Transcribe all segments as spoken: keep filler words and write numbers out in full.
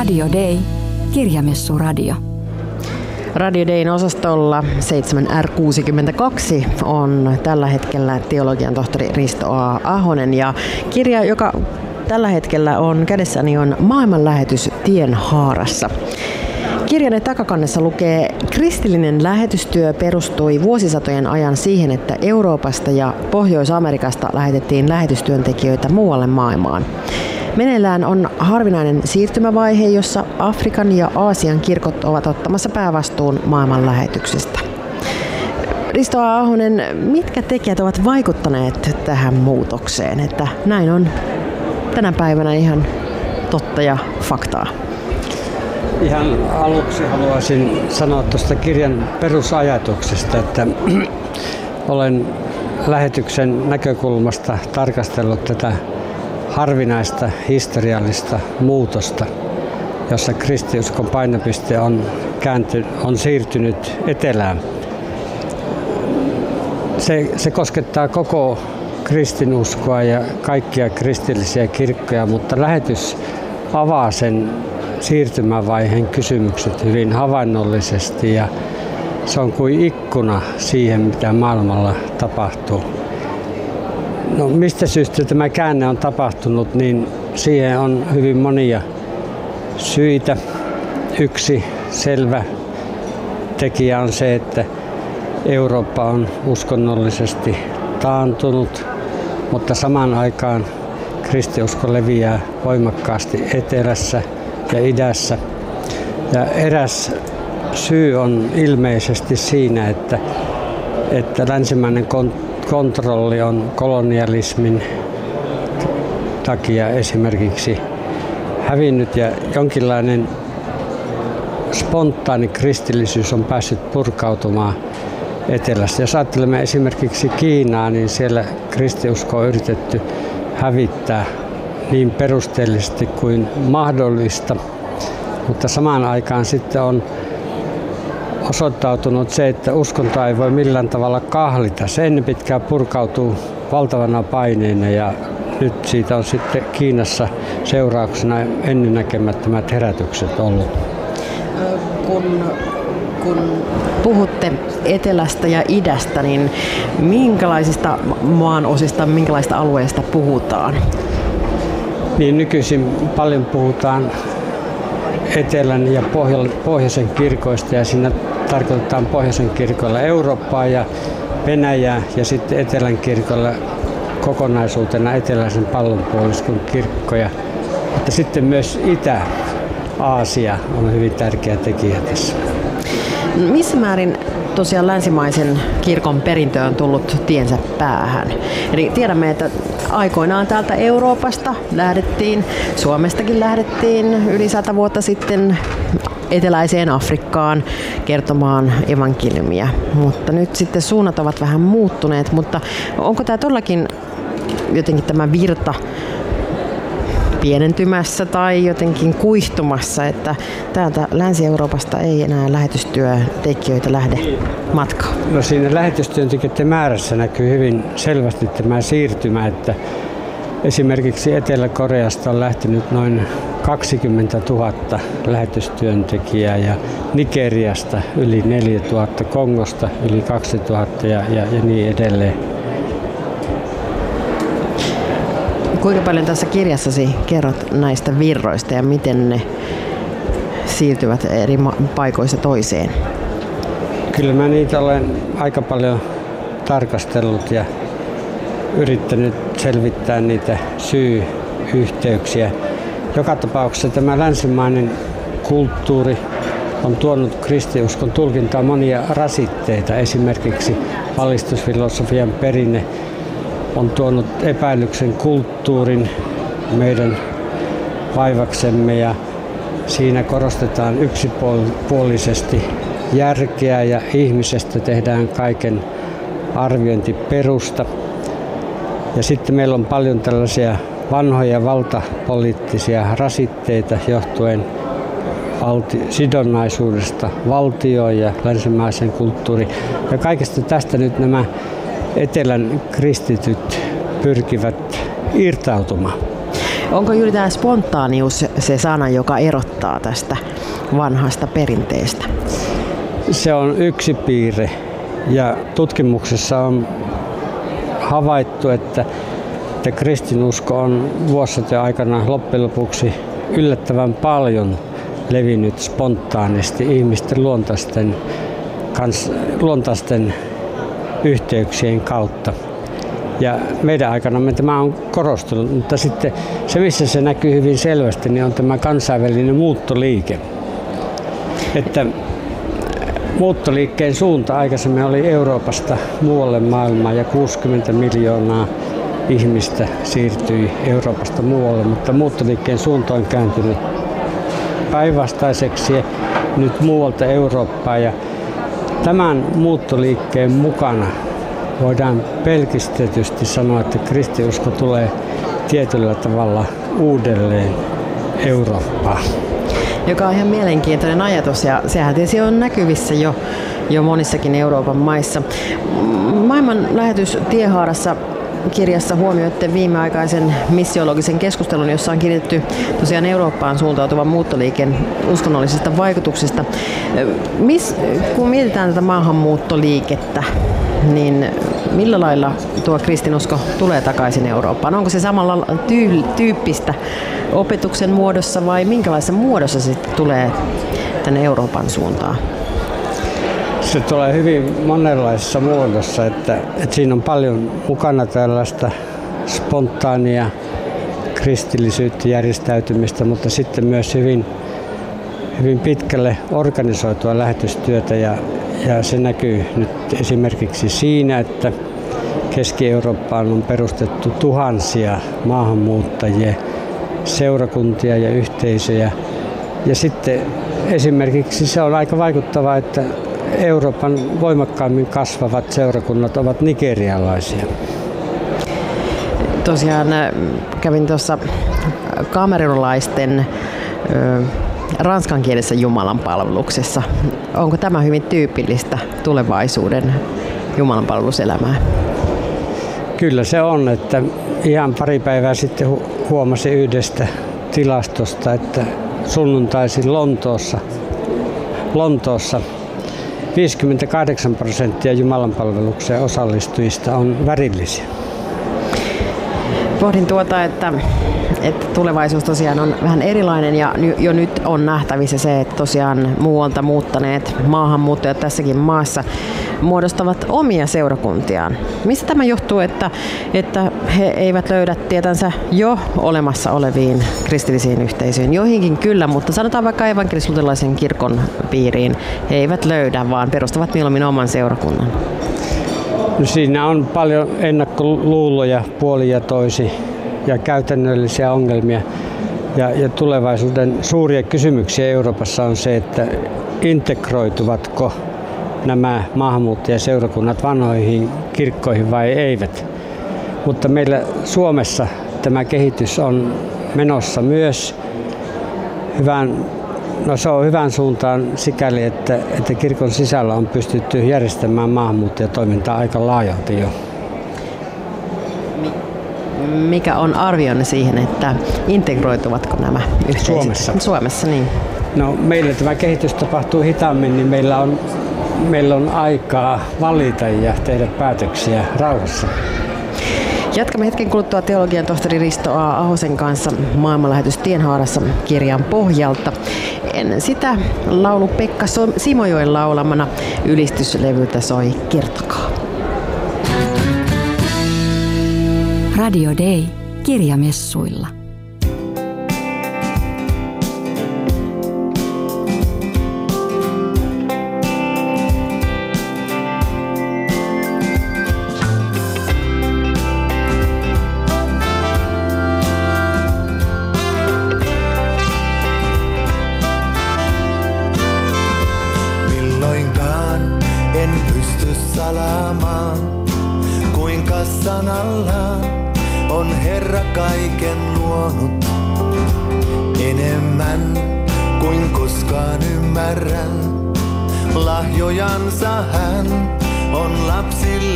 Radio Day, kirjamessuradio. Radio Dayn osastolla seitsemän R kuusikymmentäkaksi on tällä hetkellä teologian tohtori Risto A. Ahonen, ja kirja, joka tällä hetkellä on kädessäni, on Maailmanlähetys tienhaarassa. Kirjan takakannessa lukee: kristillinen lähetystyö perustui vuosisatojen ajan siihen, että Euroopasta ja Pohjois-Amerikasta lähetettiin lähetystyöntekijöitä muualle maailmaan. Meneillään on harvinainen siirtymävaihe, jossa Afrikan ja Aasian kirkot ovat ottamassa päävastuun maailman lähetyksestä. Risto A. Ahonen, mitkä tekijät ovat vaikuttaneet tähän muutokseen, että näin on tänä päivänä ihan totta ja faktaa? Ihan aluksi haluaisin sanoa tuosta kirjan perusajatuksesta, että olen lähetyksen näkökulmasta tarkastellut tätä harvinaista historiallista muutosta, jossa kristiuskon painopiste on, käänty, on siirtynyt etelään. Se, se koskettaa koko kristinuskoa ja kaikkia kristillisiä kirkkoja, mutta lähetys avaa sen siirtymävaiheen kysymykset hyvin havainnollisesti, ja se on kuin ikkuna siihen, mitä maailmalla tapahtuu. No, mistä syystä tämä käänne on tapahtunut, niin siihen on hyvin monia syitä. Yksi selvä tekijä on se, että Eurooppa on uskonnollisesti taantunut, mutta samaan aikaan kristiusko leviää voimakkaasti etelässä ja idässä. Ja eräs syy on ilmeisesti siinä, että, että länsimäinen kontrolli on kolonialismin takia esimerkiksi hävinnyt, ja jonkinlainen spontaani kristillisyys on päässyt purkautumaan etelässä. Jos ajattelemme esimerkiksi Kiinaa, niin siellä kristiusko on yritetty hävittää niin perusteellisesti kuin mahdollista, mutta samaan aikaan sitten on osoittautunut se, että uskontoa ei voi millään tavalla kahlita. Se ennen pitkään purkautuu valtavana paineena, ja nyt siitä on sitten Kiinassa seurauksena ennennäkemättömät herätykset ollut. Kun, kun puhutte etelästä ja idästä, niin minkälaisista maanosista, minkälaista alueista puhutaan? Niin, nykyisin paljon puhutaan etelän ja pohjoisen kirkoista, ja siinä tarkoitetaan pohjoisen kirkoilla Eurooppaa ja Venäjää, ja sitten etelän kirkoilla kokonaisuutena eteläisen pallonpuoliskon kirkkoja. Mutta sitten myös Itä-Aasia on hyvin tärkeä tekijä tässä. Missä määrin tosiaan länsimaisen kirkon perintö on tullut tiensä päähän? Eli tiedämme, että aikoinaan täältä Euroopasta lähdettiin, Suomestakin lähdettiin yli sata vuotta sitten eteläiseen Afrikkaan kertomaan evankeliumia, mutta nyt sitten suunnat ovat vähän muuttuneet, mutta onko tämä todellakin jotenkin tämä virta pienentymässä tai jotenkin kuihtumassa, että täältä Länsi-Euroopasta ei enää lähetystyöntekijöitä lähde matkaan? No, siinä lähetystyöntekijöiden määrässä näkyy hyvin selvästi tämä siirtymä, että esimerkiksi Etelä-Koreasta on lähtenyt noin kaksikymmentätuhatta lähetystyöntekijää ja Nigeriasta yli neljätuhatta, Kongosta yli kaksituhatta ja, ja, ja niin edelleen. Kuinka paljon tässä kirjassasi kerrot näistä virroista ja miten ne siirtyvät eri paikoista toiseen? Kyllä mä niitä olen aika paljon tarkastellut ja yrittänyt selvittää niitä syy-yhteyksiä. Joka tapauksessa tämä länsimainen kulttuuri on tuonut kristiuskon tulkintaan monia rasitteita. Esimerkiksi valistusfilosofian perinne on tuonut epäilyksen kulttuurin meidän vaivaksemme, ja siinä korostetaan yksipuolisesti järkeä ja ihmisestä tehdään kaiken arviointiperusta. Ja sitten meillä on paljon tällaisia vanhoja valtapoliittisia rasitteita johtuen valti- sidonnaisuudesta valtioon ja länsimaisen kulttuuriin. Ja kaikesta tästä nyt nämä etelän kristityt pyrkivät irtautumaan. Onko juuri tämä spontaanius se sana, joka erottaa tästä vanhasta perinteestä? Se on yksi piirre ja tutkimuksessa on havaittu, että, että kristinusko on vuosisatojen aikana loppujen lopuksi yllättävän paljon levinnyt spontaanisti ihmisten luontaisten, kans, luontaisten yhteyksien kautta. Ja meidän aikana tämä on korostunut, mutta sitten se, missä se näkyy hyvin selvästi, niin on tämä kansainvälinen muuttoliike. Että muuttoliikkeen suunta aikaisemmin oli Euroopasta muualle maailmaan ja kuusikymmentä miljoonaa ihmistä siirtyi Euroopasta muualle, mutta muuttoliikkeen suunta on kääntynyt päinvastaiseksi nyt muualta Eurooppaan. Ja tämän muuttoliikkeen mukana voidaan pelkistetysti sanoa, että kristiusko tulee tietyllä tavalla uudelleen Eurooppaan. Joka on ihan mielenkiintoinen ajatus ja sehän tietysti on näkyvissä jo, jo monissakin Euroopan maissa. Maailman lähetys Tiehaarassa kirjassa huomioitte viimeaikaisen missiologisen keskustelun, jossa on kiinnitetty tosiaan Eurooppaan suuntautuvan muuttoliikkeen uskonnollisista vaikutuksista. Mis, kun mietitään tätä maahanmuuttoliikettä, niin millä lailla tuo kristinusko tulee takaisin Eurooppaan? Onko se samalla tyy- tyyppistä opetuksen muodossa vai minkälaisessa muodossa se tulee tänne Euroopan suuntaan? Se tulee hyvin monenlaisessa muodossa, että, että siinä on paljon mukana tällaista spontaania kristillisyyttä, järjestäytymistä, mutta sitten myös hyvin, hyvin pitkälle organisoitua lähetystyötä ja, ja se näkyy nyt esimerkiksi siinä, että Keski-Eurooppaan on perustettu tuhansia maahanmuuttajia, seurakuntia ja yhteisöjä ja sitten esimerkiksi se on aika vaikuttavaa, että Euroopan voimakkaammin kasvavat seurakunnat ovat nigerialaisia. Tosiaan kävin tuossa kamerunilaisten ranskankielisessä jumalanpalveluksessa. Onko tämä hyvin tyypillistä tulevaisuuden jumalanpalveluselämää? Kyllä se on, että ihan pari päivää sitten huomasin yhdestä tilastosta, että sunnuntaisin Lontoossa, Lontoossa viisikymmentäkahdeksan prosenttia jumalanpalvelukseen osallistujista on värillisiä. Pohdin tuota, että, että tulevaisuus tosiaan on vähän erilainen ja jo nyt on nähtävissä se, että tosiaan muualta muuttaneet maahanmuuttajat tässäkin maassa muodostavat omia seurakuntiaan. Mistä tämä johtuu, että, että he eivät löydä tietänsä jo olemassa oleviin kristillisiin yhteisöihin? Joihinkin kyllä, mutta sanotaan vaikka evankelis-luterilaisen kirkon piiriin he eivät löydä, vaan perustavat mieluummin oman seurakunnan. No siinä on paljon ennakkoluuloja puolin ja toisin ja käytännöllisiä ongelmia. Ja, ja tulevaisuuden suuria kysymyksiä Euroopassa on se, että integroituvatko nämä maahanmuuttajaseurakunnat vanhoihin kirkkoihin vai eivät. Mutta meillä Suomessa tämä kehitys on menossa myös hyvään, no se on hyvään suuntaan sikäli, että, että kirkon sisällä on pystytty järjestämään maahanmuuttajatoimintaa aika laajalti jo. Mikä on arvionne siihen, että integroituvatko nämä yhteisöt? Suomessa? Suomessa, niin. No, meillä tämä kehitys tapahtuu hitaammin, niin meillä on, meillä on aikaa valita ja tehdä päätöksiä rauhassa. Jatkamme hetken kuluttua teologian tohtori Risto A. Ahosen kanssa maailmanlähetys Tienhaarassa kirjan pohjalta. Ennen sitä laulu Pekka Simojoen laulamana ylistyslevyltä soi Kertokaa. Radio Day kirjamessuilla. Milloinkaan en pysty salaamaan, kuinka sanallaan on Herra kaiken luonut. Enemmän kuin koskaan ymmärrän, lahjojansa hän on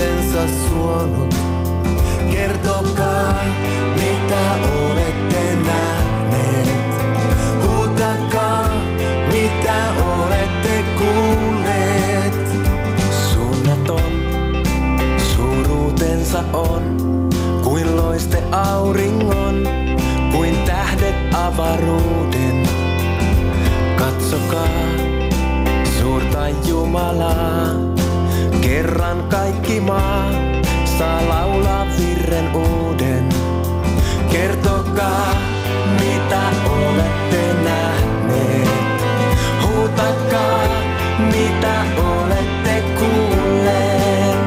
lapsillensa suonut. Kertokaa, mitä olette nähneet. auringon kuin tähdet avaruuden. Katsokaa suurta Jumalaa, kerran kaikki maa saa laulaa virren uuden. Kertokaa, mitä olette nähneet, huutakaa, mitä olette kuulleet.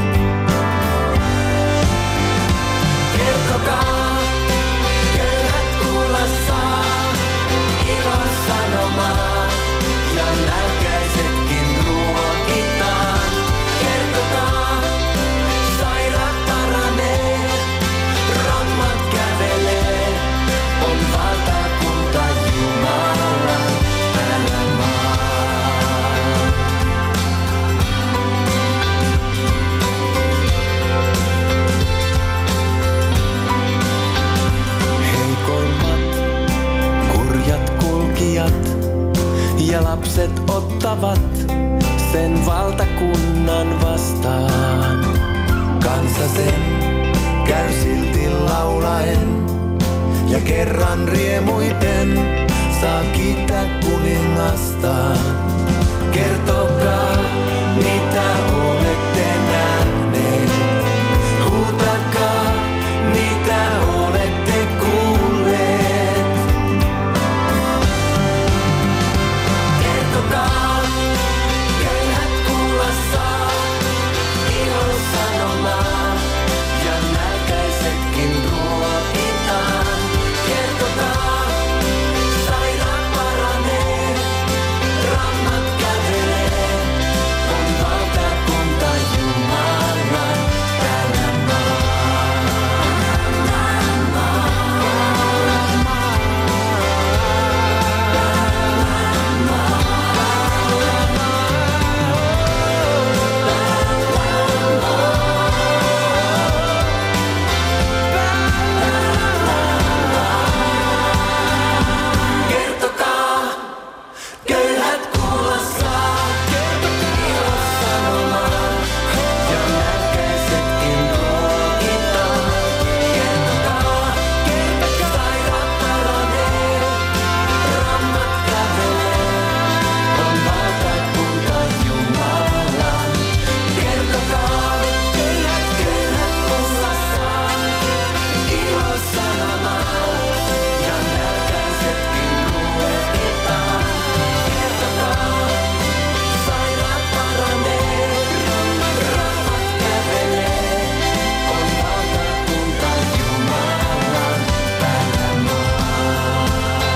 Kertokaa, köyhät kuulla saa ilon sanomaa ja nälkäisetkin ruokitaan. Kertokaa, sairaat paranee, rammat kävelee, on valtakunta Jumalan tällä maa. Heikoimmat, kurjat kulkijat ja lapset ottavat sen valtakunnan vastaan. Kansa sen käy silti laulaen ja kerran riemuiten saa kiittää kuningastaan. Kertokaa, mitä olette nähneet, huutakaa, mitä olette kuulleet. Kertokaa, köyhät kuulla saa ilon sanomaa ja nälkäisetkin ruokitaan. Kertokaa, sairaat paranee, rammat kävelee, on valtakunta Jumalan tällä Kertokaa, köyhät kuulla saa ilon sanomaa ja nälkäisetkin ruokitaan. Kertokaa, sairaat paranee, rammat kävelee, on valtakunta Jumalan. Kertokaa, köyhät köyhät kuulla saa ilon sanomaa ja nälkäisetkin ruokitaan. Kertokaa, sairaat paranee, rammat kävelee, on valtakunta Jumalan tällä maa.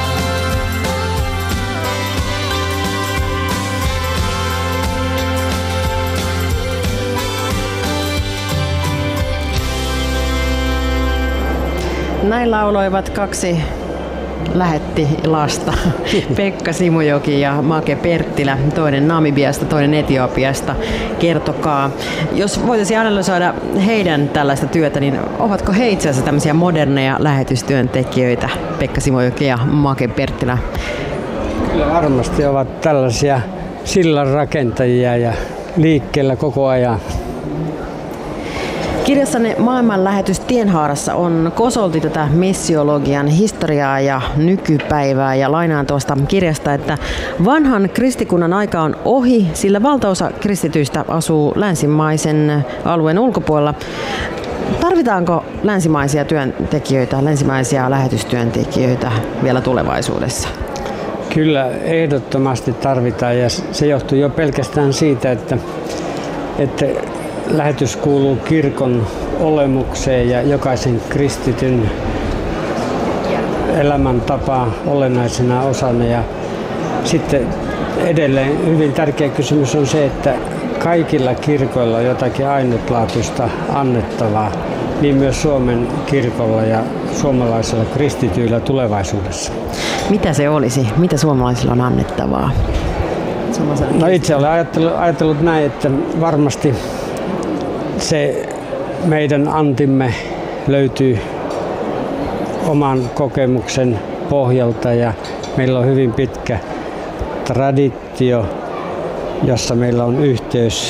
Näin lauloivat kaksi lähetti lasta, Pekka Simojoki ja Make Perttilä, toinen Namibiasta, toinen Etiopiasta. Kertokaa, jos voitaisiin analysoida heidän tällaista työtä, niin ovatko he itse asiassa tämmöisiä moderneja lähetystyöntekijöitä, Pekka Simojoki ja Make Perttilä? Kyllä varmasti ovat tällaisia sillanrakentajia ja liikkeellä koko ajan. Kirjassanne Maailman lähetys tienhaarassa on kosolti tätä missiologian historiaa ja nykypäivää, ja lainaan tuosta kirjasta, että vanhan kristikunnan aika on ohi, sillä valtaosa kristityistä asuu länsimaisen alueen ulkopuolella. Tarvitaanko länsimaisia työntekijöitä, länsimaisia lähetystyöntekijöitä vielä tulevaisuudessa? Kyllä ehdottomasti tarvitaan, ja se johtuu jo pelkästään siitä, että, että lähetys kuuluu kirkon olemukseen ja jokaisen kristityn elämäntapaan olennaisena osana. Ja sitten edelleen hyvin tärkeä kysymys on se, että kaikilla kirkoilla on jotakin ainutlaatuista annettavaa, niin myös Suomen kirkolla ja suomalaisilla kristityillä tulevaisuudessa. Mitä se olisi? Mitä suomalaisilla on annettavaa? No itse olen ajatellut, ajatellut näin, että varmasti se meidän antimme löytyy oman kokemuksen pohjalta, ja meillä on hyvin pitkä traditio, jossa meillä on yhteys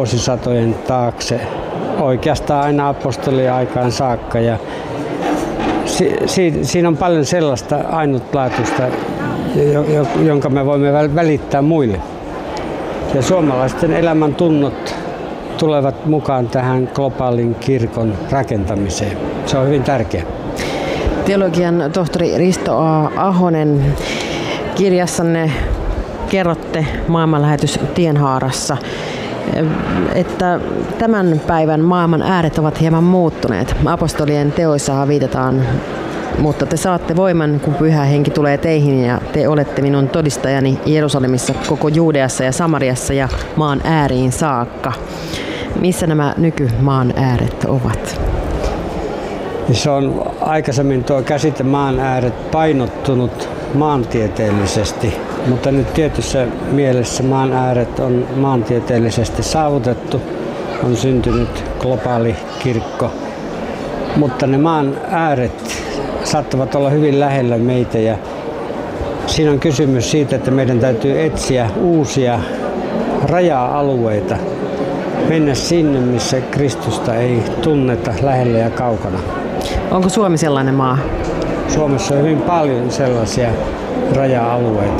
vuosisatojen taakse oikeastaan aina apostolien aikaan saakka. Ja si, si, siinä on paljon sellaista ainutlaatuista, jonka me voimme välittää muille. Ja suomalaisten elämän tunnot tulevat mukaan tähän globaalin kirkon rakentamiseen. Se on hyvin tärkeää. Teologian tohtori Risto A. Ahonen, kirjassanne kerrotte maailmanlähetys Tienhaarassa, että tämän päivän maailman ääret ovat hieman muuttuneet. Apostolien teoissahan viitataan, mutta te saatte voiman, kun Pyhä Henki tulee teihin, ja te olette minun todistajani Jerusalemissa, koko Juudeassa ja Samariassa ja maan ääriin saakka. Missä nämä nykymaan ääret ovat? Se on aikaisemmin tuo käsite maan ääret painottunut maantieteellisesti, mutta nyt tietyssä mielessä maan ääret on maantieteellisesti saavutettu, on syntynyt globaali kirkko, mutta ne maan ääret saattavat olla hyvin lähellä meitä, ja siinä on kysymys siitä, että meidän täytyy etsiä uusia raja-alueita, mennä sinne, missä Kristusta ei tunneta lähellä ja kaukana. Onko Suomi sellainen maa? Suomessa on hyvin paljon sellaisia raja-alueita.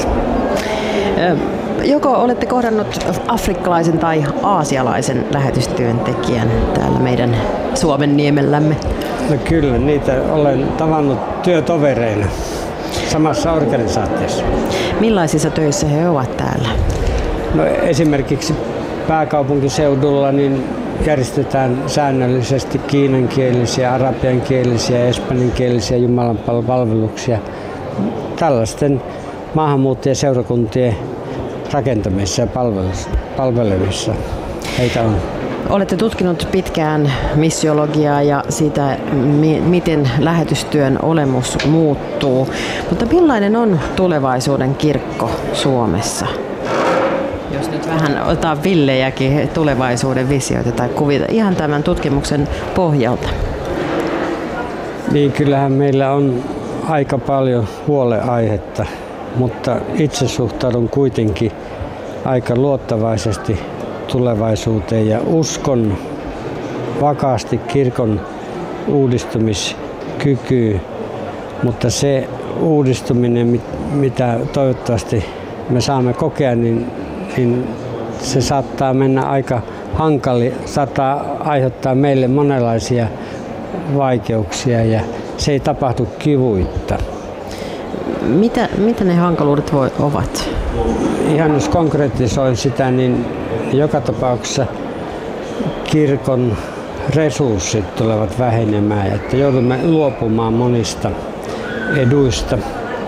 Joko olette kohdannut afrikkalaisen tai aasialaisen lähetystyöntekijän täällä meidän Suomen niemellämme? No kyllä, niitä olen tavannut työtovereina samassa organisaatiossa. Millaisissa töissä he ovat täällä? No, esimerkiksi pääkaupunkiseudulla niin järjestetään säännöllisesti kiinankielisiä, arabiankielisiä ja espanjankielisiä jumalanpalveluksia tällaisten maahanmuuttajaseurakuntien rakentamisessa ja palvelemissa. Heitä on. Olette tutkinut pitkään missiologiaa ja sitä, miten lähetystyön olemus muuttuu. Mutta millainen on tulevaisuuden kirkko Suomessa? Jos nyt vähän otetaan villejäkin tulevaisuuden visioita tai kuvita ihan tämän tutkimuksen pohjalta. Niin, kyllähän meillä on aika paljon huoleaihetta, mutta itse suhtaudun kuitenkin aika luottavaisesti tulevaisuuteen ja uskon vakaasti kirkon uudistumiskykyyn, mutta se uudistuminen, mitä toivottavasti me saamme kokea, niin, niin se saattaa mennä aika hankali, saattaa aiheuttaa meille monenlaisia vaikeuksia ja se ei tapahdu kivuitta. Mitä, mitä ne hankaluudet voi, ovat? Ihan jos konkretisoin sitä, niin joka tapauksessa kirkon resurssit tulevat vähenemään, että joudumme luopumaan monista eduista.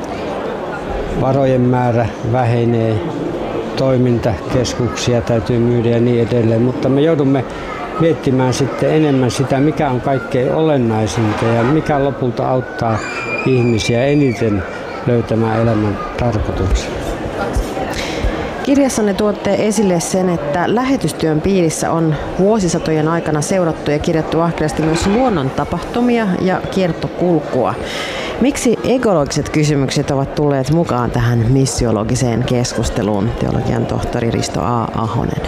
Varojen määrä vähenee, toimintakeskuksia täytyy myydä ja niin edelleen, mutta me joudumme miettimään sitten enemmän sitä, mikä on kaikkein olennaisinta ja mikä lopulta auttaa ihmisiä eniten löytämään elämän tarkoituksen. Kirjassanne tuotte esille sen, että lähetystyön piirissä on vuosisatojen aikana seurattu ja kirjattu ahkerasti myös luonnon tapahtumia ja kiertokulkua. Miksi ekologiset kysymykset ovat tulleet mukaan tähän missiologiseen keskusteluun, teologian tohtori Risto A. Ahonen?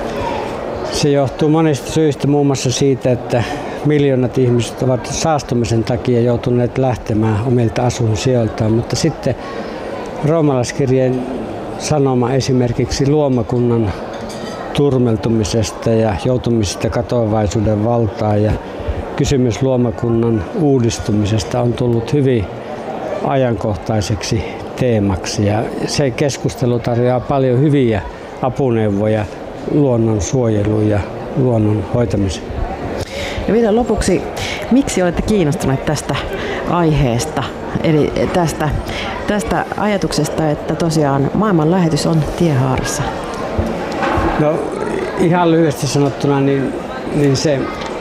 Se johtuu monista syistä, muun muassa siitä, että miljoonat ihmiset ovat saastumisen takia joutuneet lähtemään omilta asuinsijoiltaan, mutta sitten roomalaiskirjeen sanoma esimerkiksi luomakunnan turmeltumisesta ja joutumisesta katoavaisuuden valtaan ja kysymys luomakunnan uudistumisesta on tullut hyvin ajankohtaiseksi teemaksi ja se keskustelu tarjoaa paljon hyviä apuneuvoja luonnon suojeluun ja luonnon hoitamiseen. Ja vielä lopuksi, miksi olette kiinnostuneet tästä aiheesta, eli tästä, tästä ajatuksesta, että tosiaan maailman lähetys on Tienhaarassa? No ihan lyhyesti sanottuna, niin, niin se,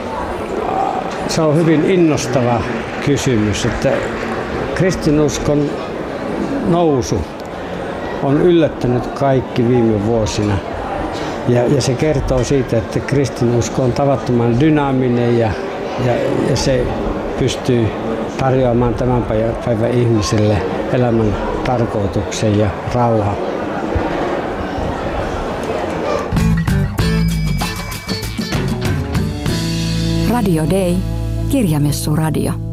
se on hyvin innostava kysymys, että kristinuskon nousu on yllättänyt kaikki viime vuosina. Ja, ja se kertoo siitä, että kristinusko on tavattoman dynaaminen ja, ja, ja se pystyy tarjoamaan tämän päivän ihmisille elämän tarkoituksen ja rauha. Radio Day, Kirjamessuradio.